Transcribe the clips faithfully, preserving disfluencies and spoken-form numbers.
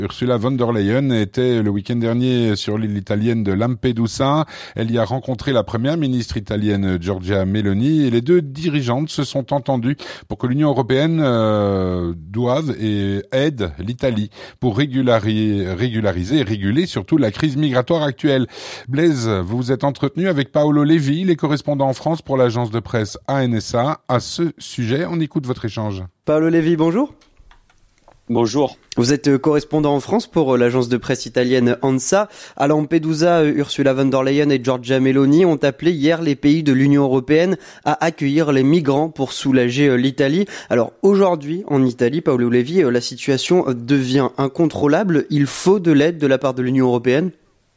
Ursula von der Leyen était le week-end dernier sur l'île italienne de Lampedusa. Elle y a rencontré la première ministre italienne Giorgia Meloni et les deux dirigeantes se sont entendues pour que l'Union européenne euh, doive et aide l'Italie pour régulariser, régulariser et réguler surtout la crise migratoire actuelle. Blaise, vous vous êtes entretenu avec Paolo Levi, les correspondants en France pour l'agence de presse A N S A. À ce sujet, on écoute votre échange. Paolo Levi, bonjour. Bonjour. Vous êtes correspondant en France pour l'agence de presse italienne ANSA. À Lampedusa, Ursula von der Leyen et Giorgia Meloni ont appelé hier les pays de l'Union européenne à accueillir les migrants pour soulager l'Italie. Alors aujourd'hui, en Italie, Paolo Levi, la situation devient incontrôlable. Il faut de l'aide de la part de l'Union européenne ?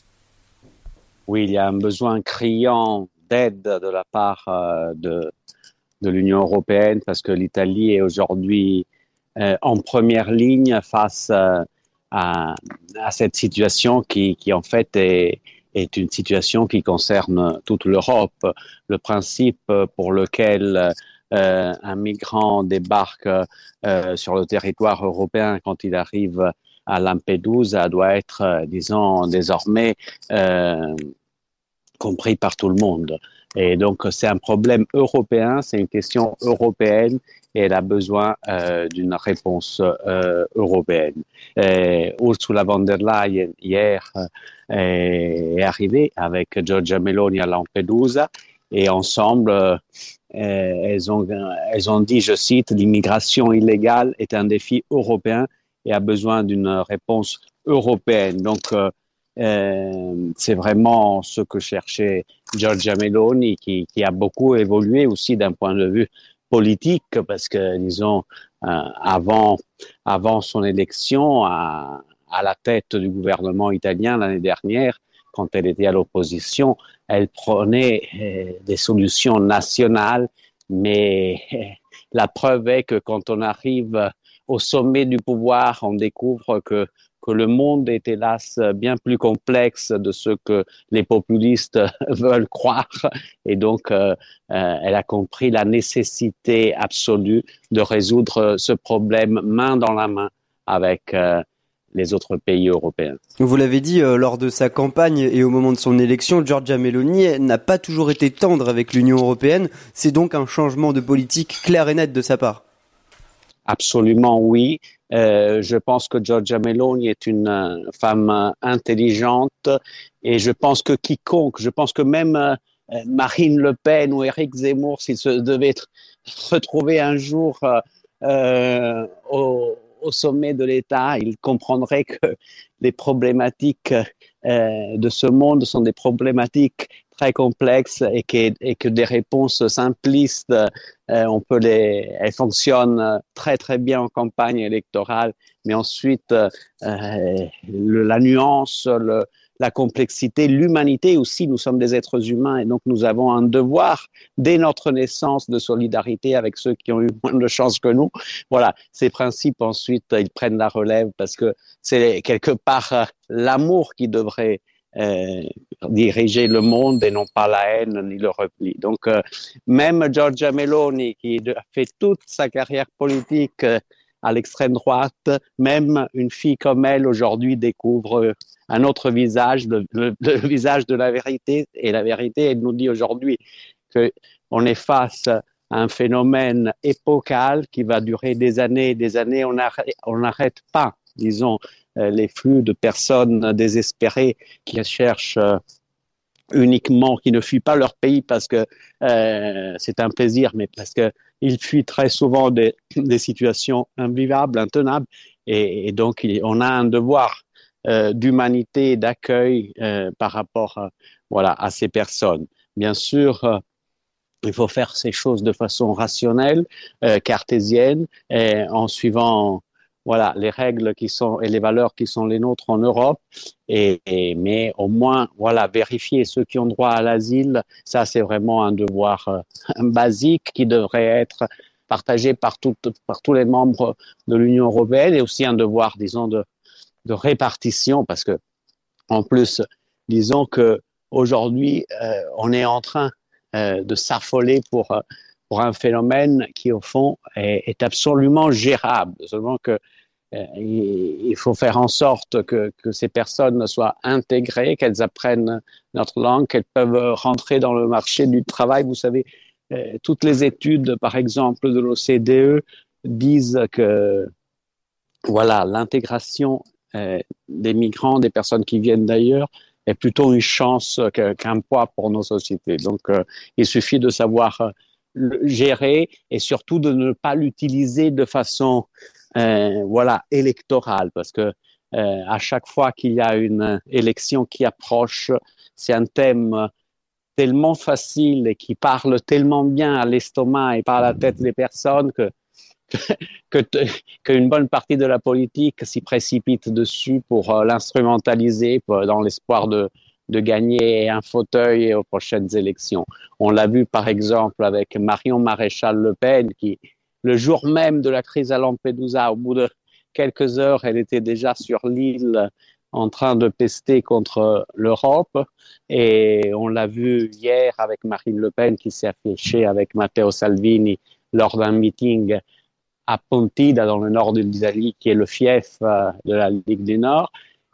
Oui, il y a un besoin criant d'aide de la part de, de l'Union européenne parce que l'Italie est aujourd'hui Euh, en première ligne face euh, à, à cette situation qui, qui en fait est, est une situation qui concerne toute l'Europe. Le principe pour lequel euh, un migrant débarque euh, sur le territoire européen quand il arrive à Lampedusa doit être, euh, disons, désormais euh, compris par tout le monde. Et donc, c'est un problème européen, c'est une question européenne et elle a besoin euh, d'une réponse euh, européenne. Et Ursula von der Leyen, hier, euh, est arrivée avec Giorgia Meloni à Lampedusa et ensemble, euh, elles, ont, elles ont dit, je cite, « L'immigration illégale est un défi européen et a besoin d'une réponse européenne ». Donc, euh, Euh, c'est vraiment ce que cherchait Giorgia Meloni, qui, qui a beaucoup évolué aussi d'un point de vue politique, parce que, disons, euh, avant, avant son élection à, à la tête du gouvernement italien l'année dernière, quand elle était à l'opposition, elle prenait euh, des solutions nationales, mais euh, la preuve est que quand on arrive au sommet du pouvoir, on découvre que que le monde est hélas bien plus complexe de ce que les populistes veulent croire. Et donc, euh, euh, elle a compris la nécessité absolue de résoudre ce problème main dans la main avec euh, les autres pays européens. Vous l'avez dit, euh, lors de sa campagne et au moment de son élection, Giorgia Meloni n'a pas toujours été tendre avec l'Union européenne. C'est donc un changement de politique clair et net de sa part. Absolument oui. Euh, je pense que Giorgia Meloni est une euh, femme euh, intelligente et je pense que quiconque, je pense que même euh, Marine Le Pen ou Éric Zemmour, s'ils se devaient retrouver un jour euh, euh, au, au sommet de l'État, ils comprendraient que les problématiques euh, de ce monde sont des problématiques très complexes et que, et que des réponses simplistes, euh, on peut les, elles fonctionnent très très bien en campagne électorale, mais ensuite euh, le, la nuance, le, la complexité, l'humanité aussi, nous sommes des êtres humains et donc nous avons un devoir dès notre naissance de solidarité avec ceux qui ont eu moins de chance que nous. Voilà, ces principes ensuite ils prennent la relève parce que c'est quelque part l'amour qui devrait Euh, diriger le monde et non pas la haine ni le repli. Donc, euh, même Giorgia Meloni, qui a fait toute sa carrière politique euh, à l'extrême droite, même une fille comme elle aujourd'hui découvre un autre visage, le, le, le visage de la vérité. Et la vérité, elle nous dit aujourd'hui qu'on est face à un phénomène épocal qui va durer des années et des années. On n'arrête pas, disons, les flux de personnes désespérées qui cherchent euh, uniquement, qui ne fuient pas leur pays parce que euh, c'est un plaisir, mais parce que ils fuient très souvent des, des situations invivables, intenables, et, et donc il, on a un devoir euh, d'humanité, d'accueil euh, par rapport euh, voilà, à ces personnes. Bien sûr, euh, il faut faire ces choses de façon rationnelle, euh, cartésienne, et en suivant voilà, les règles qui sont et les valeurs qui sont les nôtres en Europe, et, et mais au moins voilà vérifier ceux qui ont droit à l'asile, ça c'est vraiment un devoir euh, basique qui devrait être partagé par tout, par tous les membres de l'Union européenne et aussi un devoir, disons, de, de répartition parce que en plus, disons que aujourd'hui euh, on est en train euh, de s'affoler pour euh, pour un phénomène qui, au fond, est, est absolument gérable. Seulement que il faut faire en sorte que, que ces personnes soient intégrées, qu'elles apprennent notre langue, qu'elles peuvent rentrer dans le marché du travail. Vous savez, toutes les études, par exemple, de l'O C D E disent que voilà, l'intégration euh, des migrants, des personnes qui viennent d'ailleurs, est plutôt une chance qu'un poids pour nos sociétés. Donc, euh, il suffit de savoir euh, le gérer et surtout de ne pas l'utiliser de façon euh, voilà électorale, parce que euh, à chaque fois qu'il y a une élection qui approche, c'est un thème tellement facile et qui parle tellement bien à l'estomac et pas à la tête des personnes que que qu'une bonne partie de la politique s'y précipite dessus pour euh, l'instrumentaliser pour, dans l'espoir de de gagner un fauteuil aux prochaines élections. On l'a vu par exemple avec Marion Maréchal Le Pen qui, le jour même de la crise à Lampedusa, au bout de quelques heures, elle était déjà sur l'île en train de pester contre l'Europe. Et on l'a vu hier avec Marine Le Pen qui s'est affichée avec Matteo Salvini lors d'un meeting à Pontida, dans le nord de l'Italie, qui est le fief de la Ligue du Nord.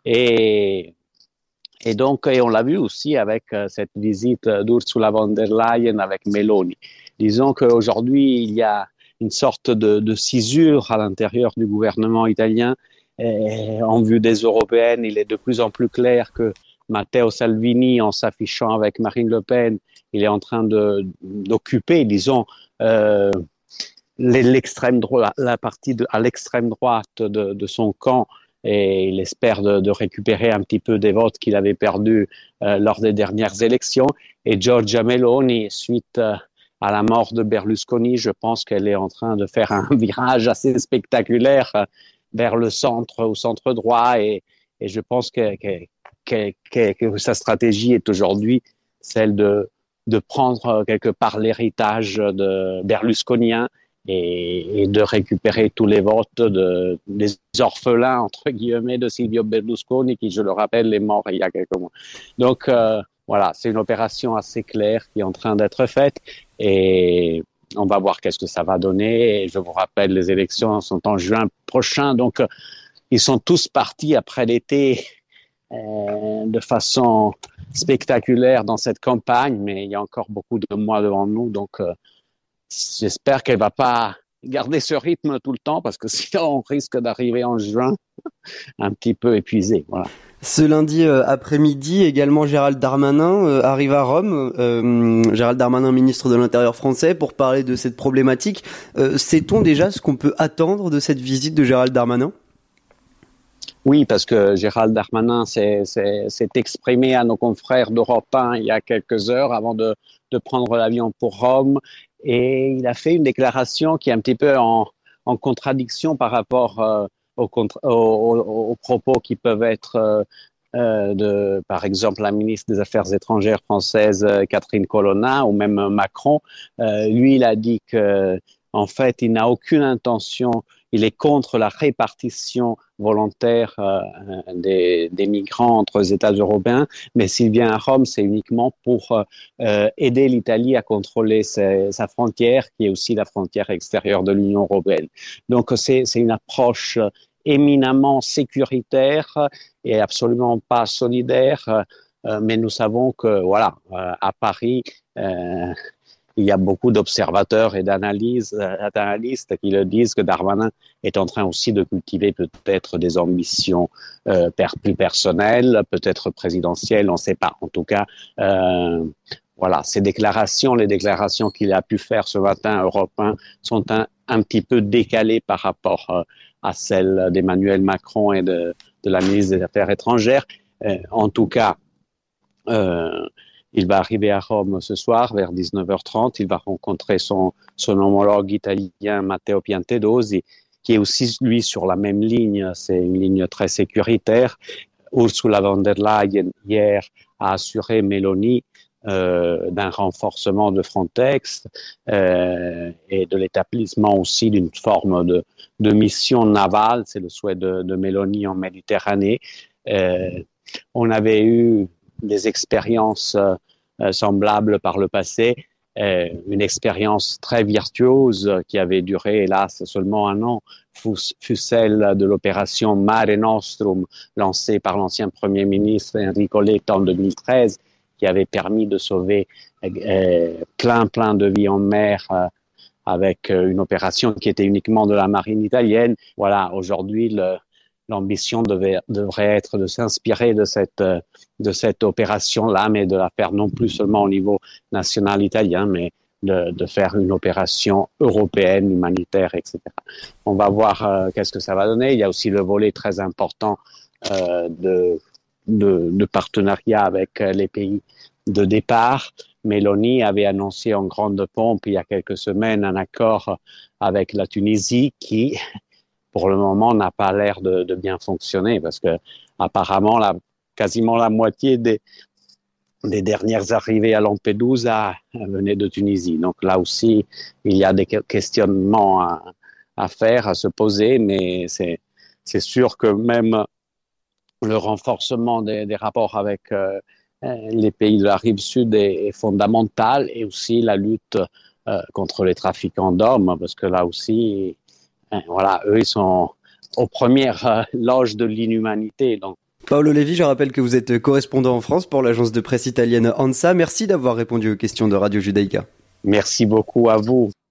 Et, et donc, et on l'a vu aussi avec cette visite d'Ursula von der Leyen avec Meloni. Disons qu'aujourd'hui, il y a une sorte de, de cisure à l'intérieur du gouvernement italien. Et en vue des européennes, il est de plus en plus clair que Matteo Salvini, en s'affichant avec Marine Le Pen, il est en train de, d'occuper, disons, euh, l'extrême droite, la partie de, à l'extrême droite de, de son camp, et il espère de, de récupérer un petit peu des votes qu'il avait perdus euh, lors des dernières élections. Et Giorgia Meloni, suite euh, à la mort de Berlusconi, je pense qu'elle est en train de faire un virage assez spectaculaire euh, vers le centre, au centre droit, et, et je pense que, que, que, que, que sa stratégie est aujourd'hui celle de, de prendre quelque part l'héritage de berlusconien et, et de récupérer tous les votes de, des orphelins, entre guillemets, de Silvio Berlusconi, qui, je le rappelle, est mort il y a quelques mois. Donc, euh, voilà, c'est une opération assez claire qui est en train d'être faite, et on va voir qu'est-ce que ça va donner. Et je vous rappelle, les élections sont en juin prochain, donc euh, ils sont tous partis après l'été euh, de façon spectaculaire dans cette campagne, mais il y a encore beaucoup de mois devant nous, donc euh, j'espère qu'elle va pas garder ce rythme tout le temps, parce que sinon on risque d'arriver en juin un petit peu épuisé. Voilà. Ce lundi euh, après-midi, également Gérald Darmanin euh, arrive à Rome. Euh, Gérald Darmanin, ministre de l'Intérieur français, pour parler de cette problématique. Euh, sait-on déjà ce qu'on peut attendre de cette visite de Gérald Darmanin ? Oui, parce que Gérald Darmanin s'est, s'est, s'est exprimé à nos confrères d'Europe un il y a quelques heures avant de, de prendre l'avion pour Rome, et il a fait une déclaration qui est un petit peu en, en contradiction par rapport euh, aux, aux, aux, aux propos qui peuvent être euh, euh, de, par exemple, la ministre des Affaires étrangères française Catherine Colonna ou même Macron. Euh, lui, il a dit que, en fait, il n'a aucune intention. Il est contre la répartition volontaire euh, des, des migrants entre les États européens, mais s'il vient à Rome, c'est uniquement pour euh, aider l'Italie à contrôler ses, sa frontière, qui est aussi la frontière extérieure de l'Union européenne. Donc c'est, c'est une approche éminemment sécuritaire et absolument pas solidaire, euh, mais nous savons que voilà, euh, à Paris, euh, il y a beaucoup d'observateurs et d'analyses, d'analystes qui le disent que Darmanin est en train aussi de cultiver peut-être des ambitions euh, plus personnelles, peut-être présidentielles, on ne sait pas. En tout cas, euh, voilà, ces déclarations, les déclarations qu'il a pu faire ce matin Europe un sont un, un petit peu décalées par rapport euh, à celles d'Emmanuel Macron et de, de la ministre des Affaires étrangères. Euh, en tout cas, euh, il va arriver à Rome ce soir vers dix-neuf heures trente. Il va rencontrer son, son homologue italien Matteo Piantedosi, qui est aussi, lui, sur la même ligne. C'est une ligne très sécuritaire. Ursula von der Leyen, hier, a assuré Meloni euh, d'un renforcement de Frontex euh, et de l'établissement aussi d'une forme de, de mission navale. C'est le souhait de, de Meloni en Méditerranée. Euh, on avait eu des expériences euh, semblables par le passé, euh, une expérience très virtuose qui avait duré, hélas, seulement un an, fut, fut celle de l'opération Mare Nostrum, lancée par l'ancien Premier ministre Enrico Letta en deux mille treize, qui avait permis de sauver euh, plein, plein de vies en mer euh, avec euh, une opération qui était uniquement de la marine italienne. Voilà, aujourd'hui, le, l'ambition devait, devrait être de s'inspirer de cette, euh, de cette opération-là, mais de la faire non plus seulement au niveau national italien, mais de, de faire une opération européenne, humanitaire, et cetera. On va voir euh, qu'est-ce que ça va donner. Il y a aussi le volet très important euh, de, de, de partenariat avec les pays de départ. Meloni avait annoncé en grande pompe il y a quelques semaines un accord avec la Tunisie qui, pour le moment, n'a pas l'air de, de bien fonctionner parce que apparemment, la, quasiment la moitié des des dernières arrivées à Lampedusa venaient de Tunisie. Donc là aussi, il y a des questionnements à, à faire, à se poser, mais c'est, c'est sûr que même le renforcement des, des rapports avec euh, les pays de la rive sud est, est fondamental, et aussi la lutte euh, contre les trafiquants d'hommes, parce que là aussi, hein, voilà, eux, ils sont aux premières euh, loges de l'inhumanité. Donc, Paolo Levi, je rappelle que vous êtes correspondant en France pour l'agence de presse italienne ANSA. Merci d'avoir répondu aux questions de Radio Judaïka. Merci beaucoup à vous.